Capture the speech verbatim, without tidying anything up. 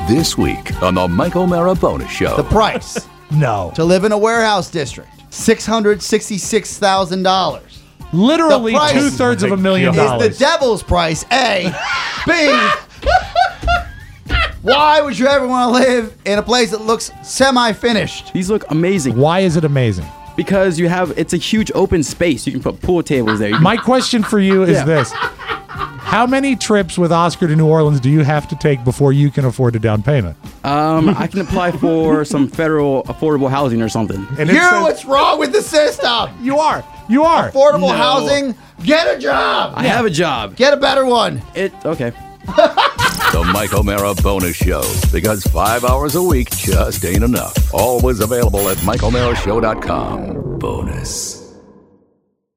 This week on the Mike O'Mara Bonus Show. The price No. to live in a warehouse district, six hundred sixty-six thousand dollars. Literally The price two-thirds of a million Is dollars. the devil's price, A. B. Why would you ever want to live in a place that looks semi-finished? These look amazing Why is it amazing? because you have it's a huge open space. You can put pool tables there. You can- My question for you is Yeah. this. How many trips with Oscar to New Orleans do you have to take before you can afford a down payment? um, I can apply for some federal affordable housing or something. And Hear it says- what's wrong with the system. You are. You are. Affordable No. housing, get a job. I have a job. Get a better one. It okay. The Mike O'Mara Bonus Show. Because five hours a week just ain't enough. Always available at Mike O'Mara Show dot com. Bonus.